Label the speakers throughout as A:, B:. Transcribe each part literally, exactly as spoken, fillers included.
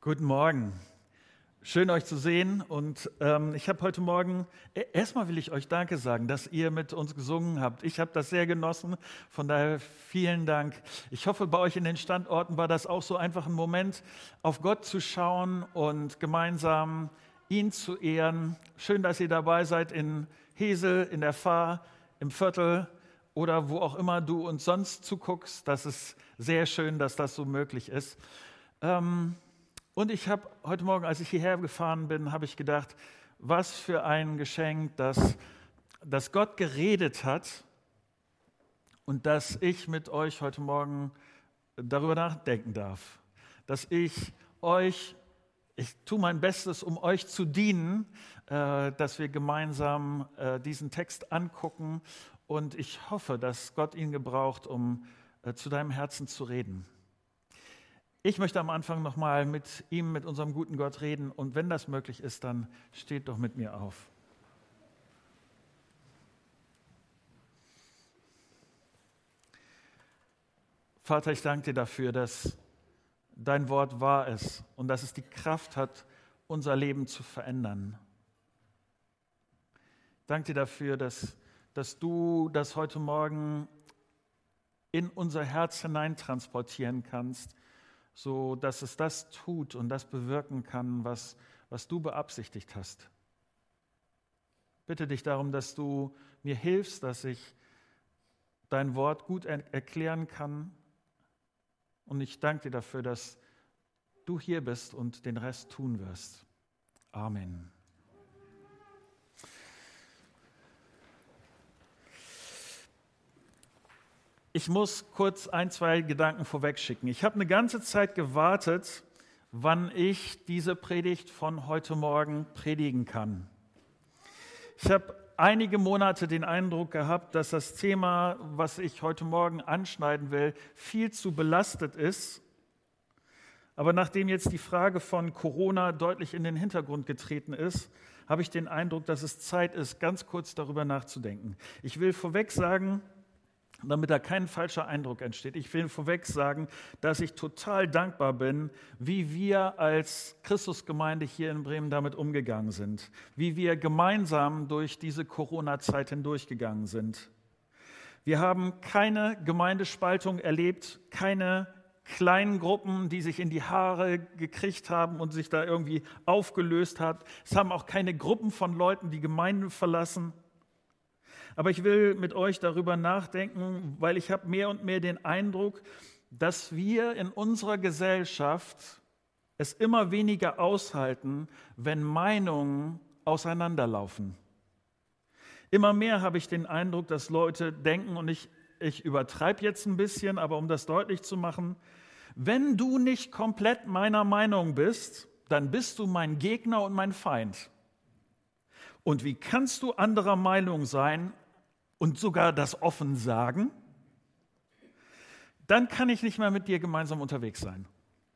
A: Guten Morgen. Schön, euch zu sehen. Und ähm, ich habe heute Morgen, erstmal will ich euch Danke sagen, dass ihr mit uns gesungen habt. Ich habe das sehr genossen, von daher vielen Dank. Ich hoffe, bei euch in den Standorten war das auch so einfach ein Moment, auf Gott zu schauen und gemeinsam ihn zu ehren. Schön, dass ihr dabei seid in Hesel, in der Fahr, im Viertel oder wo auch immer du uns sonst zuguckst. Das ist sehr schön, dass das so möglich ist. Ähm, Und ich habe heute Morgen, als ich hierher gefahren bin, habe ich gedacht, was für ein Geschenk, dass, dass Gott geredet hat und dass ich mit euch heute Morgen darüber nachdenken darf. Dass ich euch, ich tue mein Bestes, um euch zu dienen, äh, dass wir gemeinsam äh, diesen Text angucken und ich hoffe, dass Gott ihn gebraucht, um äh, zu deinem Herzen zu reden. Ich möchte am Anfang nochmal mit ihm, mit unserem guten Gott reden und wenn das möglich ist, dann steht doch mit mir auf. Vater, ich danke dir dafür, dass dein Wort wahr ist und dass es die Kraft hat, unser Leben zu verändern. Ich danke dir dafür, dass, dass du das heute Morgen in unser Herz hineintransportieren kannst, so dass es das tut und das bewirken kann, was, was du beabsichtigt hast. Bitte dich darum, dass du mir hilfst, dass ich dein Wort gut er- erklären kann. Und ich danke dir dafür, dass du hier bist und den Rest tun wirst. Amen. Ich muss kurz ein, zwei Gedanken vorwegschicken. Ich habe eine ganze Zeit gewartet, wann ich diese Predigt von heute Morgen predigen kann. Ich habe einige Monate den Eindruck gehabt, dass das Thema, was ich heute Morgen anschneiden will, viel zu belastet ist. Aber nachdem jetzt die Frage von Corona deutlich in den Hintergrund getreten ist, habe ich den Eindruck, dass es Zeit ist, ganz kurz darüber nachzudenken. Ich will vorweg sagen, damit da kein falscher Eindruck entsteht. Ich will vorweg sagen, dass ich total dankbar bin, wie wir als Christusgemeinde hier in Bremen damit umgegangen sind, wie wir gemeinsam durch diese Corona-Zeit hindurchgegangen sind. Wir haben keine Gemeindespaltung erlebt, keine kleinen Gruppen, die sich in die Haare gekriegt haben und sich da irgendwie aufgelöst hat. Es haben auch keine Gruppen von Leuten die Gemeinde verlassen. Aber ich will mit euch darüber nachdenken, weil ich habe mehr und mehr den Eindruck, dass wir in unserer Gesellschaft es immer weniger aushalten, wenn Meinungen auseinanderlaufen. Immer mehr habe ich den Eindruck, dass Leute denken, und ich, ich übertreibe jetzt ein bisschen, aber um das deutlich zu machen, wenn du nicht komplett meiner Meinung bist, dann bist du mein Gegner und mein Feind. Und wie kannst du anderer Meinung sein und sogar das offen sagen? Dann kann ich nicht mehr mit dir gemeinsam unterwegs sein.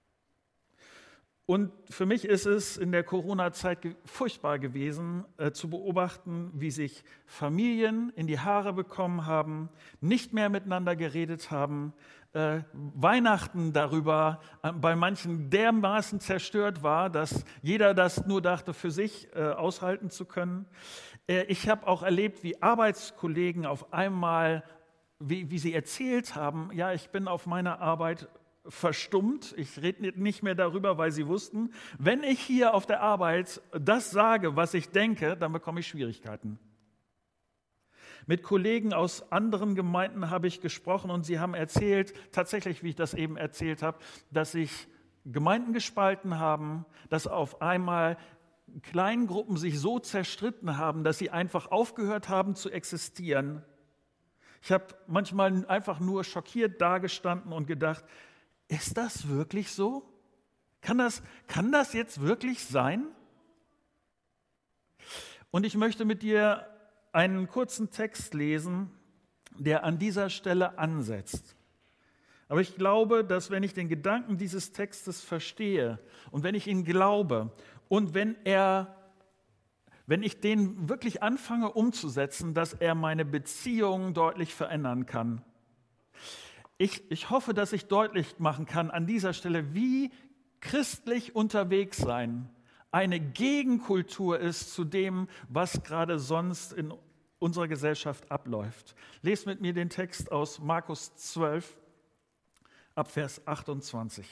A: Und für mich ist es in der Corona-Zeit ge- furchtbar gewesen, äh, zu beobachten, wie sich Familien in die Haare bekommen haben, nicht mehr miteinander geredet haben, äh, Weihnachten darüber äh, bei manchen dermaßen zerstört war, dass jeder das nur dachte, für sich äh, aushalten zu können. Äh, ich habe auch erlebt, wie Arbeitskollegen auf einmal, wie, wie sie erzählt haben, ja, ich bin auf meiner Arbeit verstummt, ich rede nicht mehr darüber, weil sie wussten, wenn ich hier auf der Arbeit das sage, was ich denke, dann bekomme ich Schwierigkeiten. Mit Kollegen aus anderen Gemeinden habe ich gesprochen und sie haben erzählt, tatsächlich, wie ich das eben erzählt habe, dass sich Gemeinden gespalten haben, dass auf einmal Kleingruppen sich so zerstritten haben, dass sie einfach aufgehört haben zu existieren. Ich habe manchmal einfach nur schockiert dagestanden und gedacht, ist das wirklich so? Kann das, kann das jetzt wirklich sein? Und ich möchte mit dir einen kurzen Text lesen, der an dieser Stelle ansetzt. Aber ich glaube, dass wenn ich den Gedanken dieses Textes verstehe und wenn ich ihn glaube und wenn er, wenn ich den wirklich anfange umzusetzen, dass er meine Beziehung deutlich verändern kann. Ich, ich hoffe, dass ich deutlich machen kann an dieser Stelle, wie christlich unterwegs sein eine Gegenkultur ist zu dem, was gerade sonst in unserer Gesellschaft abläuft. Lest mit mir den Text aus Markus zwölf, ab Vers achtundzwanzig.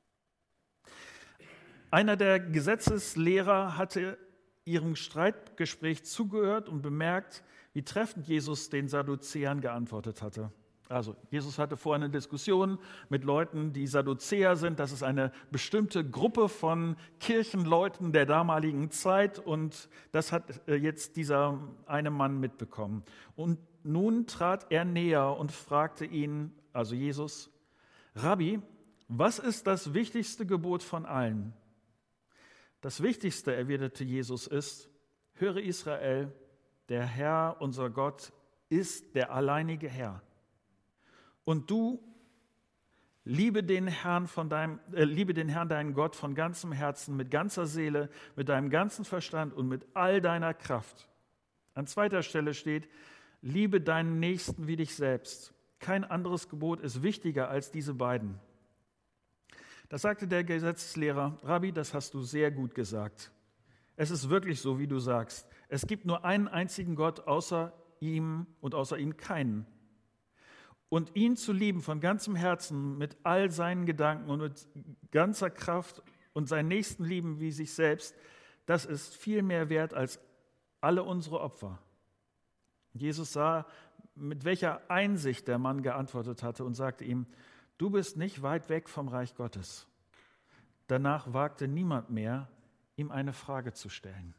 A: Einer der Gesetzeslehrer hatte ihrem Streitgespräch zugehört und bemerkt, wie treffend Jesus den Sadduzäern geantwortet hatte. Also Jesus hatte vorher eine Diskussion mit Leuten, die Sadduzäer sind. Das ist eine bestimmte Gruppe von Kirchenleuten der damaligen Zeit und das hat jetzt dieser eine Mann mitbekommen. Und nun trat er näher und fragte ihn, also Jesus, Rabbi, was ist das wichtigste Gebot von allen? Das Wichtigste, erwiderte Jesus, ist, höre Israel, der Herr, unser Gott, ist der alleinige Herr. Und du, liebe den Herrn, von deinem, äh, liebe den Herrn, deinen Gott, von ganzem Herzen, mit ganzer Seele, mit deinem ganzen Verstand und mit all deiner Kraft. An zweiter Stelle steht, liebe deinen Nächsten wie dich selbst. Kein anderes Gebot ist wichtiger als diese beiden. Da sagte der Gesetzeslehrer, Rabbi, das hast du sehr gut gesagt. Es ist wirklich so, wie du sagst. Es gibt nur einen einzigen Gott, außer ihm und außer ihm keinen. Und ihn zu lieben von ganzem Herzen, mit all seinen Gedanken und mit ganzer Kraft und seinen Nächsten lieben wie sich selbst, das ist viel mehr wert als alle unsere Opfer. Jesus sah, mit welcher Einsicht der Mann geantwortet hatte und sagte ihm, du bist nicht weit weg vom Reich Gottes. Danach wagte niemand mehr, ihm eine Frage zu stellen.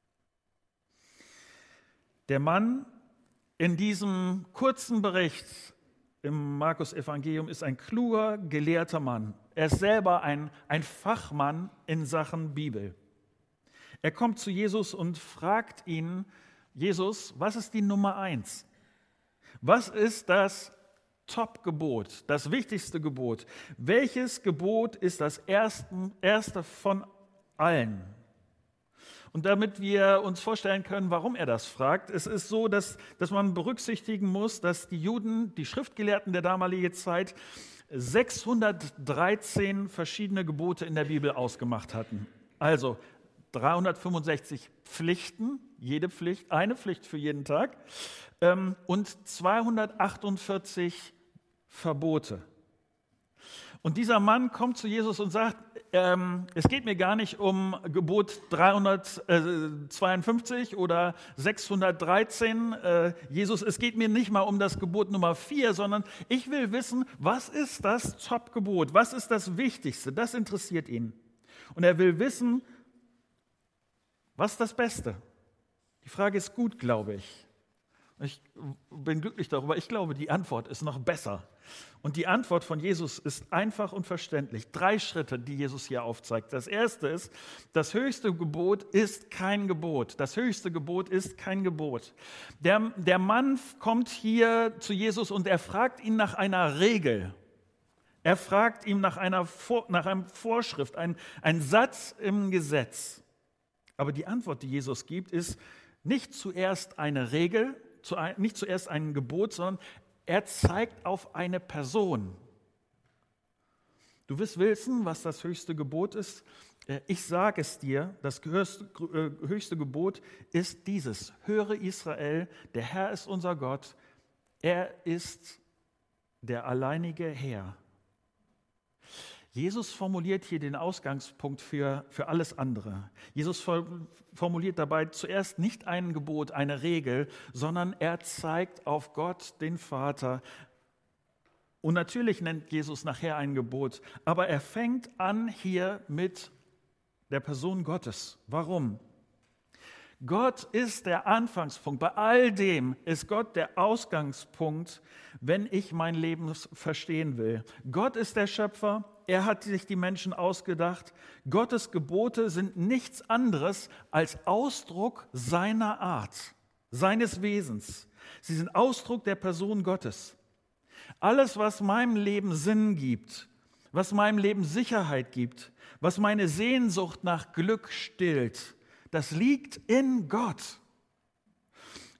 A: Der Mann in diesem kurzen Bericht im Markus-Evangelium ist ein kluger, gelehrter Mann. Er ist selber ein, ein Fachmann in Sachen Bibel. Er kommt zu Jesus und fragt ihn, Jesus, was ist die Nummer eins? Was ist das Top-Gebot, das wichtigste Gebot? Welches Gebot ist das erste, erste von allen? Und damit wir uns vorstellen können, warum er das fragt, es ist so, dass, dass man berücksichtigen muss, dass die Juden, die Schriftgelehrten der damaligen Zeit, sechshundertdreizehn verschiedene Gebote in der Bibel ausgemacht hatten. Also dreihundertfünfundsechzig Pflichten, jede Pflicht, eine Pflicht für jeden Tag, ähm, und zweihundertachtundvierzig Verbote. Und dieser Mann kommt zu Jesus und sagt, ähm, es geht mir gar nicht um Gebot dreihundertzweiundfünfzig oder sechshundertdreizehn. Äh, Jesus, es geht mir nicht mal um das Gebot Nummer vier, sondern ich will wissen, was ist das Top-Gebot? Was ist das Wichtigste? Das interessiert ihn. Und er will wissen, was ist das Beste? Die Frage ist gut, glaube ich. Ich bin glücklich darüber. Ich glaube, die Antwort ist noch besser. Und die Antwort von Jesus ist einfach und verständlich. Drei Schritte, die Jesus hier aufzeigt. Das erste ist, das höchste Gebot ist kein Gebot. Das höchste Gebot ist kein Gebot. Der, der Mann kommt hier zu Jesus und er fragt ihn nach einer Regel. Er fragt ihn nach einer, nach einer Vorschrift, ein, ein Satz im Gesetz. Aber die Antwort, die Jesus gibt, ist nicht zuerst eine Regel, nicht zuerst ein Gebot, sondern er zeigt auf eine Person. Du willst wissen, was das höchste Gebot ist? Ich sage es dir, das höchste Gebot ist dieses. Höre Israel, der Herr ist unser Gott, er ist der alleinige Herr. Jesus formuliert hier den Ausgangspunkt für, für alles andere. Jesus formuliert dabei zuerst nicht ein Gebot, eine Regel, sondern er zeigt auf Gott, den Vater. Und natürlich nennt Jesus nachher ein Gebot, aber er fängt an hier mit der Person Gottes. Warum? Gott ist der Anfangspunkt. Bei all dem ist Gott der Ausgangspunkt, wenn ich mein Leben verstehen will. Gott ist der Schöpfer. Er hat sich die Menschen ausgedacht. Gottes Gebote sind nichts anderes als Ausdruck seiner Art, seines Wesens. Sie sind Ausdruck der Person Gottes. Alles, was meinem Leben Sinn gibt, was meinem Leben Sicherheit gibt, was meine Sehnsucht nach Glück stillt, das liegt in Gott.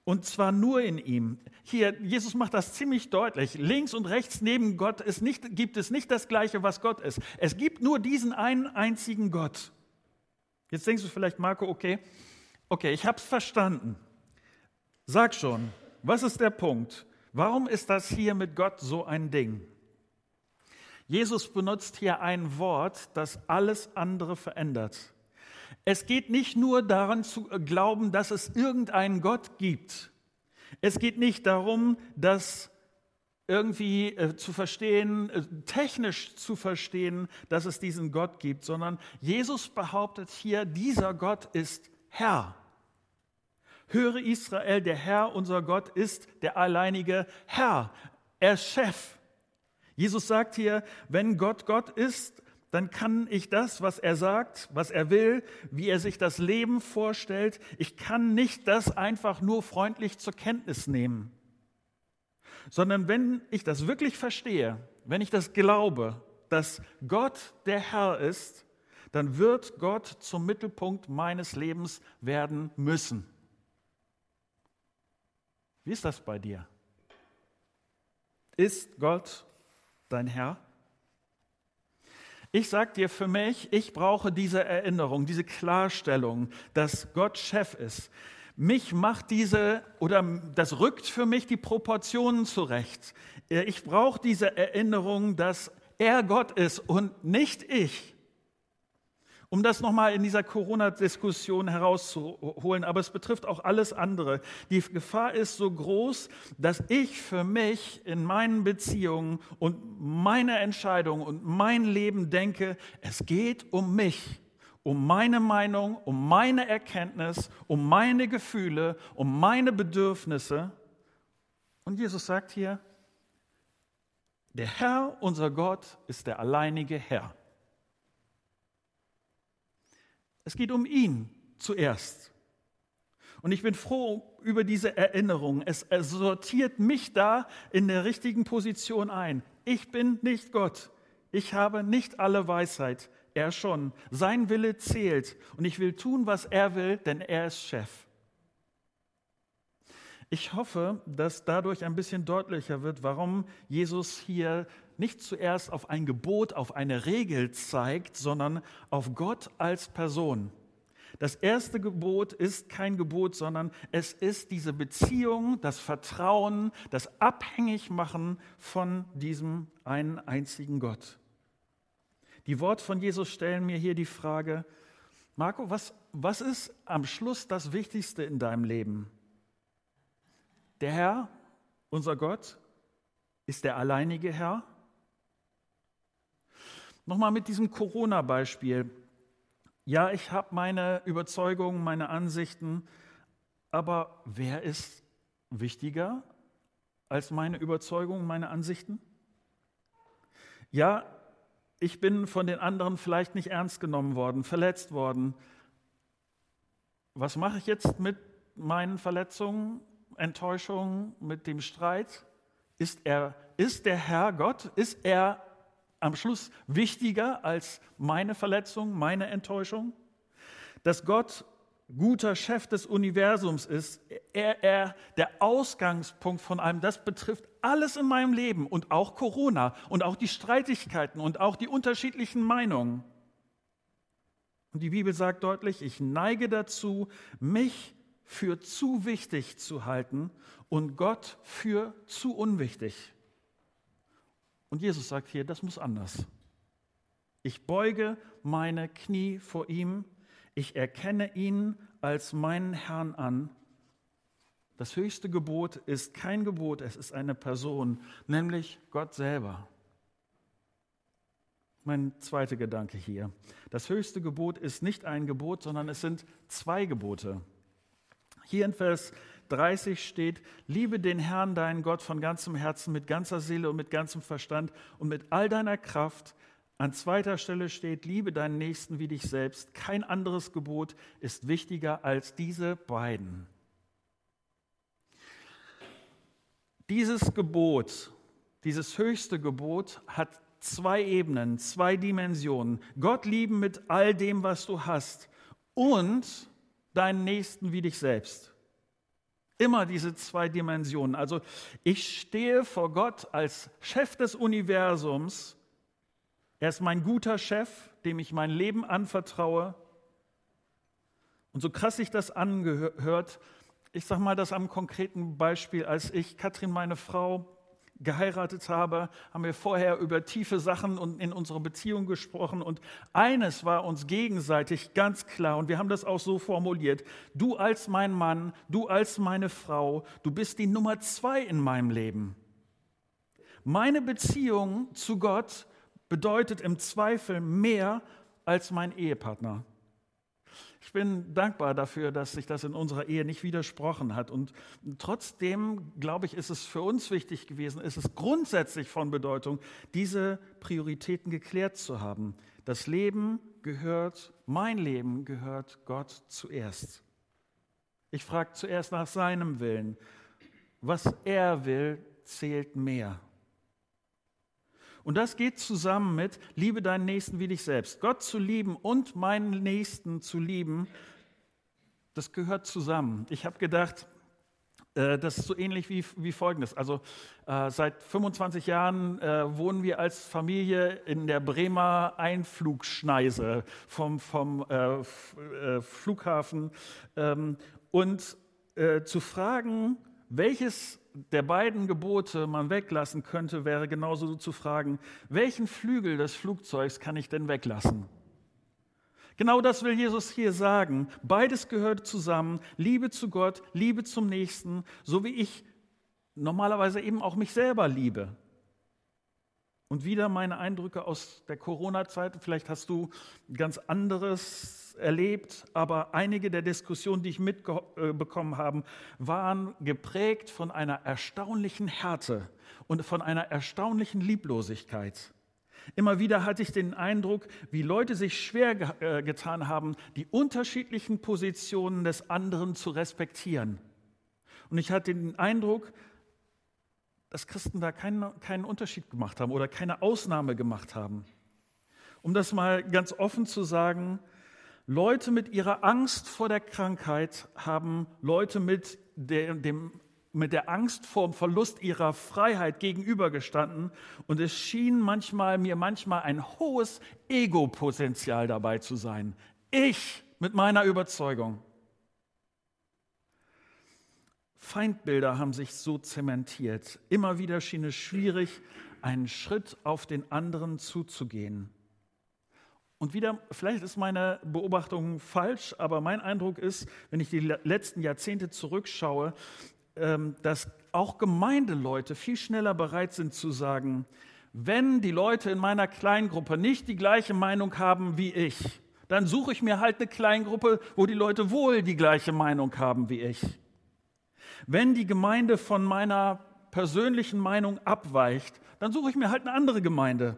A: Und zwar nur in ihm. Hier, Jesus macht das ziemlich deutlich. Links und rechts neben Gott ist nicht, gibt es nicht das Gleiche, was Gott ist. Es gibt nur diesen einen einzigen Gott. Jetzt denkst du vielleicht, Marco, okay, okay, ich habe es verstanden. Sag schon, was ist der Punkt? Warum ist das hier mit Gott so ein Ding? Jesus benutzt hier ein Wort, das alles andere verändert. Es geht nicht nur daran zu glauben, dass es irgendeinen Gott gibt. Es geht nicht darum, das irgendwie äh, zu verstehen, äh, technisch zu verstehen, dass es diesen Gott gibt, sondern Jesus behauptet hier, dieser Gott ist Herr. Höre Israel, der Herr, unser Gott, ist der alleinige Herr. Er ist Chef. Jesus sagt hier, wenn Gott Gott ist, dann kann ich das, was er sagt, was er will, wie er sich das Leben vorstellt, ich kann nicht das einfach nur freundlich zur Kenntnis nehmen. Sondern wenn ich das wirklich verstehe, wenn ich das glaube, dass Gott der Herr ist, dann wird Gott zum Mittelpunkt meines Lebens werden müssen. Wie ist das bei dir? Ist Gott dein Herr? Ich sage dir für mich, ich brauche diese Erinnerung, diese Klarstellung, dass Gott Chef ist. Mich macht diese, oder das rückt für mich die Proportionen zurecht. Ich brauche diese Erinnerung, dass er Gott ist und nicht ich. Um das nochmal in dieser Corona-Diskussion herauszuholen, aber es betrifft auch alles andere. Die Gefahr ist so groß, dass ich für mich in meinen Beziehungen und meine Entscheidungen und mein Leben denke, es geht um mich, um meine Meinung, um meine Erkenntnis, um meine Gefühle, um meine Bedürfnisse. Und Jesus sagt hier, der Herr, unser Gott, ist der alleinige Herr. Es geht um ihn zuerst. Und ich bin froh über diese Erinnerung. Es sortiert mich da in der richtigen Position ein. Ich bin nicht Gott. Ich habe nicht alle Weisheit. Er schon. Sein Wille zählt. Und ich will tun, was er will, denn er ist Chef. Ich hoffe, dass dadurch ein bisschen deutlicher wird, warum Jesus hier nicht zuerst auf ein Gebot, auf eine Regel zeigt, sondern auf Gott als Person. Das erste Gebot ist kein Gebot, sondern es ist diese Beziehung, das Vertrauen, das Abhängigmachen von diesem einen einzigen Gott. Die Worte von Jesus stellen mir hier die Frage, Marco, was, was ist am Schluss das Wichtigste in deinem Leben? Der Herr, unser Gott, ist der alleinige Herr? Nochmal mit diesem Corona-Beispiel. Ja, ich habe meine Überzeugungen, meine Ansichten, aber wer ist wichtiger als meine Überzeugungen, meine Ansichten? Ja, ich bin von den anderen vielleicht nicht ernst genommen worden, verletzt worden. Was mache ich jetzt mit meinen Verletzungen, Enttäuschungen, mit dem Streit? Ist er, ist der Herr Gott, ist er am Schluss wichtiger als meine Verletzung, meine Enttäuschung? Dass Gott guter Chef des Universums ist, er, er der Ausgangspunkt von allem, das betrifft alles in meinem Leben und auch Corona und auch die Streitigkeiten und auch die unterschiedlichen Meinungen. Und die Bibel sagt deutlich, ich neige dazu, mich für zu wichtig zu halten und Gott für zu unwichtig. Und Jesus sagt hier, das muss anders. Ich beuge meine Knie vor ihm, ich erkenne ihn als meinen Herrn an. Das höchste Gebot ist kein Gebot, es ist eine Person, nämlich Gott selber. Mein zweiter Gedanke hier. Das höchste Gebot ist nicht ein Gebot, sondern es sind zwei Gebote. Hier in Vers dreißig steht, liebe den Herrn, deinen Gott, von ganzem Herzen, mit ganzer Seele und mit ganzem Verstand und mit all deiner Kraft. An zweiter Stelle steht, liebe deinen Nächsten wie dich selbst. Kein anderes Gebot ist wichtiger als diese beiden. Dieses Gebot, dieses höchste Gebot hat zwei Ebenen, zwei Dimensionen. Gott lieben mit all dem, was du hast und deinen Nächsten wie dich selbst. Immer diese zwei Dimensionen. Also ich stehe vor Gott als Chef des Universums. Er ist mein guter Chef, dem ich mein Leben anvertraue. Und so krass sich das angehört, ich sage mal das am konkreten Beispiel, als ich Katrin, meine Frau, geheiratet habe, haben wir vorher über tiefe Sachen und in unserer Beziehung gesprochen und eines war uns gegenseitig ganz klar und wir haben das auch so formuliert: Du als mein Mann, du als meine Frau, du bist die Nummer zwei in meinem Leben. Meine Beziehung zu Gott bedeutet im Zweifel mehr als mein Ehepartner. Ich bin dankbar dafür, dass sich das in unserer Ehe nicht widersprochen hat. Und trotzdem, glaube ich, ist es für uns wichtig gewesen, ist es grundsätzlich von Bedeutung, diese Prioritäten geklärt zu haben. Das Leben gehört, mein Leben gehört Gott zuerst. Ich frage zuerst nach seinem Willen. Was er will, zählt mehr. Und das geht zusammen mit, liebe deinen Nächsten wie dich selbst. Gott zu lieben und meinen Nächsten zu lieben, das gehört zusammen. Ich habe gedacht, äh, das ist so ähnlich wie, wie Folgendes. Also äh, seit fünfundzwanzig Jahren äh, wohnen wir als Familie in der Bremer Einflugschneise vom, vom äh, F- äh, Flughafen. Ähm, und äh, zu fragen, welches der beiden Gebote man weglassen könnte, wäre genauso zu fragen, welchen Flügel des Flugzeugs kann ich denn weglassen? Genau das will Jesus hier sagen. Beides gehört zusammen. Liebe zu Gott, Liebe zum Nächsten, so wie ich normalerweise eben auch mich selber liebe. Und wieder meine Eindrücke aus der Corona-Zeit. Vielleicht hast du ganz anderes erlebt, aber einige der Diskussionen, die ich mitbekommen habe, waren geprägt von einer erstaunlichen Härte und von einer erstaunlichen Lieblosigkeit. Immer wieder hatte ich den Eindruck, wie Leute sich schwer getan haben, die unterschiedlichen Positionen des anderen zu respektieren. Und ich hatte den Eindruck, dass Christen da keinen, keinen Unterschied gemacht haben oder keine Ausnahme gemacht haben. Um das mal ganz offen zu sagen, Leute mit ihrer Angst vor der Krankheit haben Leute mit der, dem, mit der Angst vor dem Verlust ihrer Freiheit gegenübergestanden und es schien manchmal, mir manchmal ein hohes Ego-Potenzial dabei zu sein. Ich mit meiner Überzeugung. Feindbilder haben sich so zementiert. Immer wieder schien es schwierig, einen Schritt auf den anderen zuzugehen. Und wieder, vielleicht ist meine Beobachtung falsch, aber mein Eindruck ist, wenn ich die letzten Jahrzehnte zurückschaue, dass auch Gemeindeleute viel schneller bereit sind zu sagen, wenn die Leute in meiner Kleingruppe nicht die gleiche Meinung haben wie ich, dann suche ich mir halt eine Kleingruppe, wo die Leute wohl die gleiche Meinung haben wie ich. Wenn die Gemeinde von meiner persönlichen Meinung abweicht, dann suche ich mir halt eine andere Gemeinde.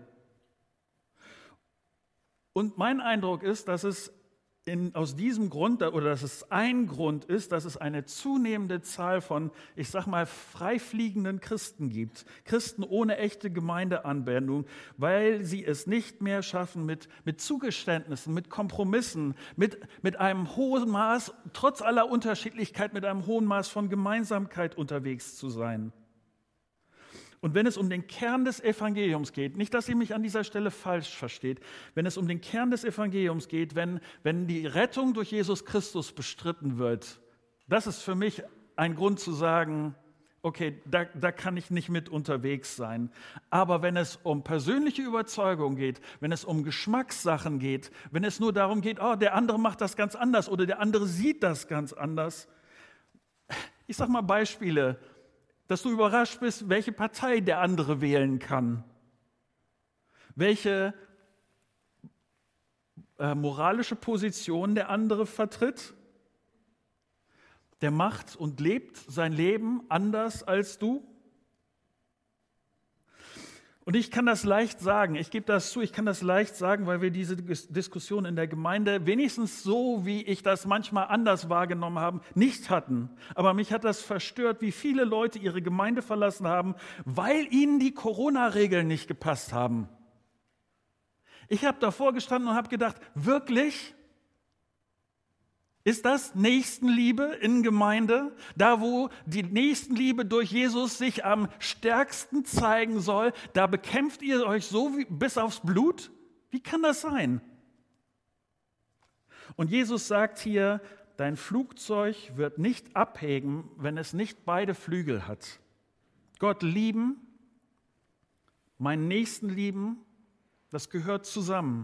A: Und mein Eindruck ist, dass es in, aus diesem Grund, oder dass es ein Grund ist, dass es eine zunehmende Zahl von, ich sag mal, freifliegenden Christen gibt. Christen ohne echte Gemeindeanbindung, weil sie es nicht mehr schaffen, mit, mit Zugeständnissen, mit Kompromissen, mit, mit einem hohen Maß, trotz aller Unterschiedlichkeit, mit einem hohen Maß von Gemeinsamkeit unterwegs zu sein. Und wenn es um den Kern des Evangeliums geht, nicht, dass ihr mich an dieser Stelle falsch versteht, wenn es um den Kern des Evangeliums geht, wenn, wenn die Rettung durch Jesus Christus bestritten wird, das ist für mich ein Grund zu sagen, okay, da, da kann ich nicht mit unterwegs sein. Aber wenn es um persönliche Überzeugung geht, wenn es um Geschmackssachen geht, wenn es nur darum geht, oh, der andere macht das ganz anders oder der andere sieht das ganz anders. Ich sage mal Beispiele, dass du überrascht bist, welche Partei der andere wählen kann, welche äh, moralische Position der andere vertritt. Der macht und lebt sein Leben anders als du. Und ich kann das leicht sagen, ich gebe das zu, ich kann das leicht sagen, weil wir diese Diskussion in der Gemeinde wenigstens so, wie ich das manchmal anders wahrgenommen habe, nicht hatten. Aber mich hat das verstört, wie viele Leute ihre Gemeinde verlassen haben, weil ihnen die Corona-Regeln nicht gepasst haben. Ich habe davor gestanden und habe gedacht, wirklich? Ist das Nächstenliebe in Gemeinde? Da, wo die Nächstenliebe durch Jesus sich am stärksten zeigen soll, da bekämpft ihr euch so wie, bis aufs Blut? Wie kann das sein? Und Jesus sagt hier, dein Flugzeug wird nicht abheben, wenn es nicht beide Flügel hat. Gott lieben, meinen Nächsten lieben, das gehört zusammen.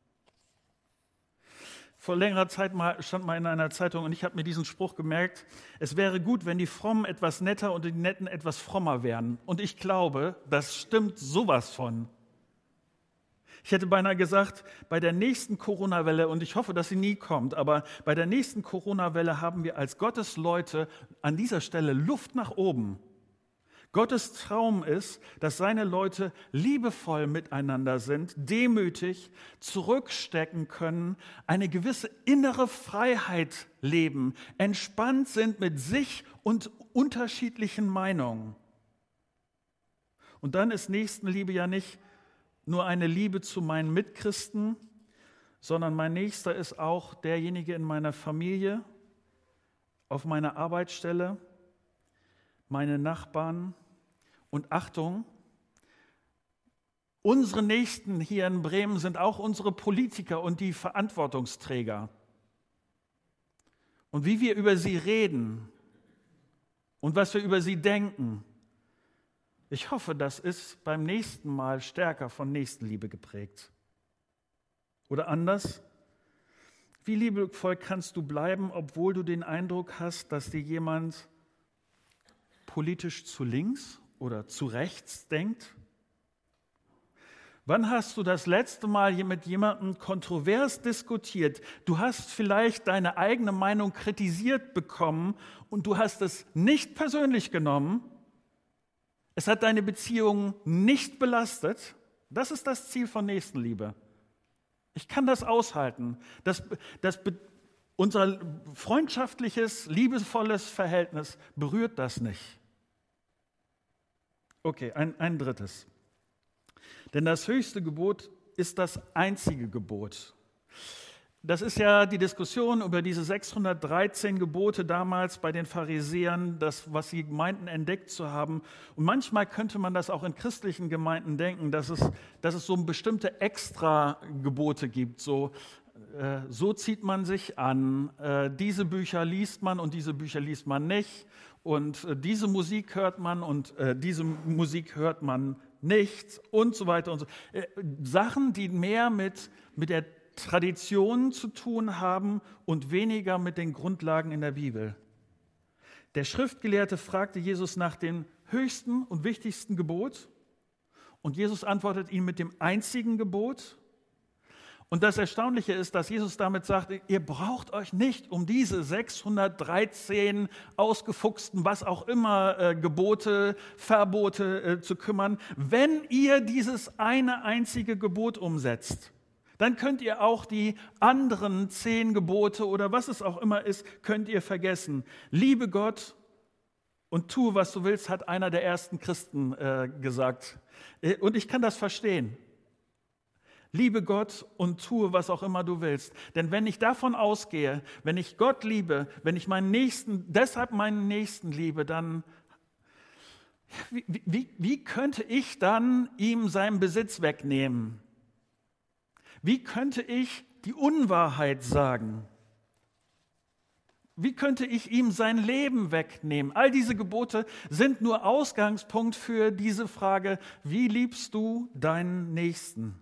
A: Vor längerer Zeit mal, stand mal in einer Zeitung und ich habe mir diesen Spruch gemerkt, es wäre gut, wenn die Frommen etwas netter und die Netten etwas frommer wären. Und ich glaube, das stimmt sowas von. Ich hätte beinahe gesagt, bei der nächsten Corona-Welle, und ich hoffe, dass sie nie kommt, aber bei der nächsten Corona-Welle haben wir als Gottesleute an dieser Stelle Luft nach oben. Gottes Traum ist, dass seine Leute liebevoll miteinander sind, demütig zurückstecken können, eine gewisse innere Freiheit leben, entspannt sind mit sich und unterschiedlichen Meinungen. Und dann ist Nächstenliebe ja nicht nur eine Liebe zu meinen Mitchristen, sondern mein Nächster ist auch derjenige in meiner Familie, auf meiner Arbeitsstelle, meine Nachbarn. Und Achtung, unsere Nächsten hier in Bremen sind auch unsere Politiker und die Verantwortungsträger. Und wie wir über sie reden und was wir über sie denken, ich hoffe, das ist beim nächsten Mal stärker von Nächstenliebe geprägt. Oder anders, wie liebevoll kannst du bleiben, obwohl du den Eindruck hast, dass dir jemand politisch zu links oder zu rechts denkt? Wann hast du das letzte Mal mit jemandem kontrovers diskutiert? Du hast vielleicht deine eigene Meinung kritisiert bekommen und du hast es nicht persönlich genommen. Es hat deine Beziehung nicht belastet. Das ist das Ziel von Nächstenliebe. Ich kann das aushalten. Das, das, unser freundschaftliches, liebevolles Verhältnis berührt das nicht. Okay, ein, ein drittes. Denn das höchste Gebot ist das einzige Gebot. Das ist ja die Diskussion über diese sechshundertdreizehn Gebote damals bei den Pharisäern, das, was sie meinten, entdeckt zu haben. Und manchmal könnte man das auch in christlichen Gemeinden denken, dass es, dass es so bestimmte Extra-Gebote gibt. So, äh, so zieht man sich an, äh, diese Bücher liest man und diese Bücher liest man nicht. Und äh, diese Musik hört man und äh, diese Musik hört man nicht und so weiter und so. Äh, Sachen, die mehr mit, mit der Tradition zu tun haben und weniger mit den Grundlagen in der Bibel. Der Schriftgelehrte fragte Jesus nach dem höchsten und wichtigsten Gebot und Jesus antwortet ihm mit dem einzigen Gebot. Und das Erstaunliche ist, dass Jesus damit sagt, ihr braucht euch nicht um diese sechshundertdreizehn ausgefuchsten, was auch immer, äh, Gebote, Verbote äh, zu kümmern. Wenn ihr dieses eine einzige Gebot umsetzt, dann könnt ihr auch die anderen zehn Gebote oder was es auch immer ist, könnt ihr vergessen. Liebe Gott und tue, was du willst, hat einer der ersten Christen äh, gesagt. Äh, und ich kann das verstehen. Liebe Gott und tue, was auch immer du willst. Denn wenn ich davon ausgehe, wenn ich Gott liebe, wenn ich meinen Nächsten, deshalb meinen Nächsten liebe, dann, wie, wie, wie könnte ich dann ihm seinen Besitz wegnehmen? Wie könnte ich die Unwahrheit sagen? Wie könnte ich ihm sein Leben wegnehmen? All diese Gebote sind nur Ausgangspunkt für diese Frage, wie liebst du deinen Nächsten?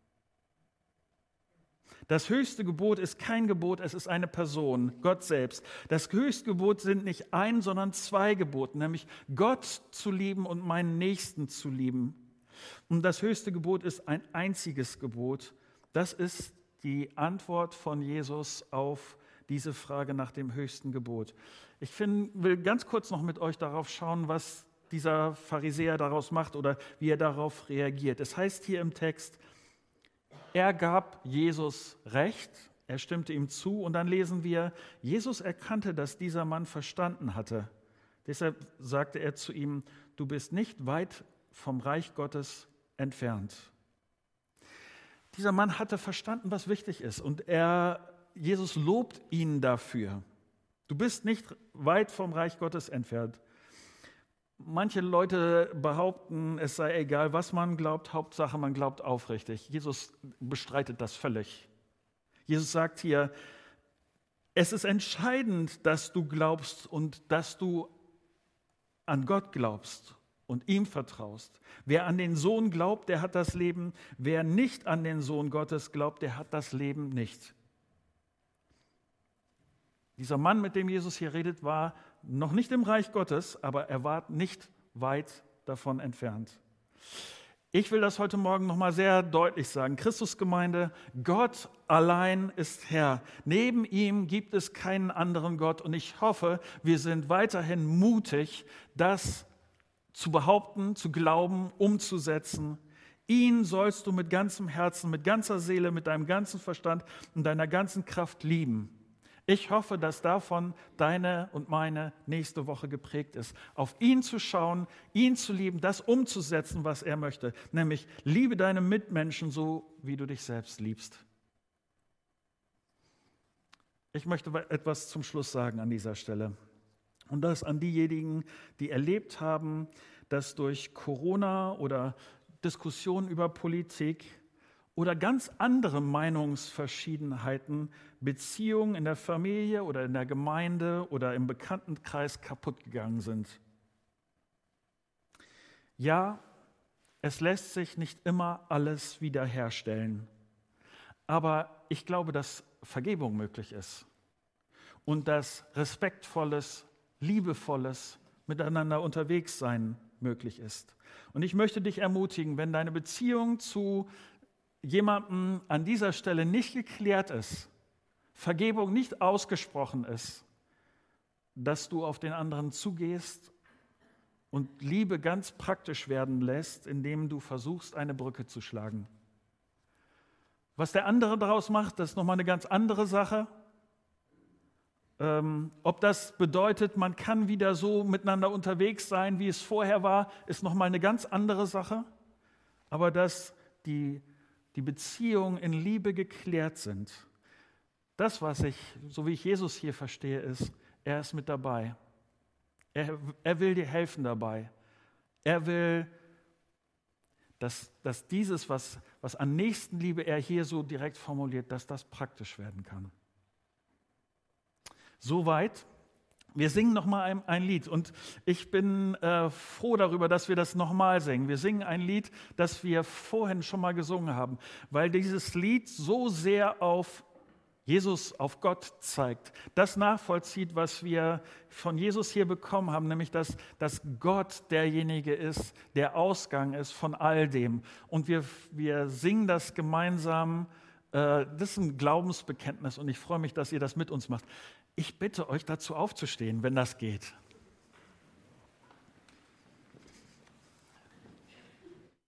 A: Das höchste Gebot ist kein Gebot, es ist eine Person, Gott selbst. Das höchste Gebot sind nicht ein, sondern zwei Gebote, nämlich Gott zu lieben und meinen Nächsten zu lieben. Und das höchste Gebot ist ein einziges Gebot. Das ist die Antwort von Jesus auf diese Frage nach dem höchsten Gebot. Ich find, will ganz kurz noch mit euch darauf schauen, was dieser Pharisäer daraus macht oder wie er darauf reagiert. Es heißt hier im Text, er gab Jesus Recht, er stimmte ihm zu und dann lesen wir, Jesus erkannte, dass dieser Mann verstanden hatte. Deshalb sagte er zu ihm, du bist nicht weit vom Reich Gottes entfernt. Dieser Mann hatte verstanden, was wichtig ist und er Jesus lobt ihn dafür. Du bist nicht weit vom Reich Gottes entfernt. Manche Leute behaupten, es sei egal, was man glaubt, Hauptsache man glaubt aufrichtig. Jesus bestreitet das völlig. Jesus sagt hier, es ist entscheidend, dass du glaubst und dass du an Gott glaubst und ihm vertraust. Wer an den Sohn glaubt, der hat das Leben. Wer nicht an den Sohn Gottes glaubt, der hat das Leben nicht. Dieser Mann, mit dem Jesus hier redet, war noch nicht im Reich Gottes, aber er war nicht weit davon entfernt. Ich will das heute Morgen nochmal sehr deutlich sagen. Christusgemeinde, Gott allein ist Herr. Neben ihm gibt es keinen anderen Gott. Und ich hoffe, wir sind weiterhin mutig, das zu behaupten, zu glauben, umzusetzen. Ihn sollst du mit ganzem Herzen, mit ganzer Seele, mit deinem ganzen Verstand und deiner ganzen Kraft lieben. Ich hoffe, dass davon deine und meine nächste Woche geprägt ist. Auf ihn zu schauen, ihn zu lieben, das umzusetzen, was er möchte. Nämlich, liebe deine Mitmenschen so, wie du dich selbst liebst. Ich möchte etwas zum Schluss sagen an dieser Stelle. Und das an diejenigen, die erlebt haben, dass durch Corona oder Diskussionen über Politik oder ganz andere Meinungsverschiedenheiten Beziehungen in der Familie oder in der Gemeinde oder im Bekanntenkreis kaputt gegangen sind. Ja, es lässt sich nicht immer alles wiederherstellen, aber ich glaube, dass Vergebung möglich ist und dass respektvolles, liebevolles Miteinander unterwegs sein möglich ist. Und ich möchte dich ermutigen, wenn deine Beziehung zu jemandem an dieser Stelle nicht geklärt ist, Vergebung nicht ausgesprochen ist, dass du auf den anderen zugehst und Liebe ganz praktisch werden lässt, indem du versuchst, eine Brücke zu schlagen. Was der andere daraus macht, das ist nochmal eine ganz andere Sache. Ähm, ob das bedeutet, man kann wieder so miteinander unterwegs sein, wie es vorher war, ist nochmal eine ganz andere Sache. Aber dass die die Beziehungen in Liebe geklärt sind. Das, was ich, so wie ich Jesus hier verstehe, ist, er ist mit dabei. Er, er will dir helfen dabei. Er will, dass, dass dieses, was, was an Nächstenliebe er hier so direkt formuliert, dass das praktisch werden kann. Soweit. Wir singen nochmal ein, ein Lied und ich bin äh, froh darüber, dass wir das nochmal singen. Wir singen ein Lied, das wir vorhin schon mal gesungen haben, weil dieses Lied so sehr auf Jesus, auf Gott zeigt, das nachvollzieht, was wir von Jesus hier bekommen haben, nämlich dass, dass Gott derjenige ist, der Ausgang ist von all dem. Und wir, wir singen das gemeinsam. Äh, das ist ein Glaubensbekenntnis und ich freue mich, dass ihr das mit uns macht. Ich bitte euch dazu aufzustehen, wenn das geht.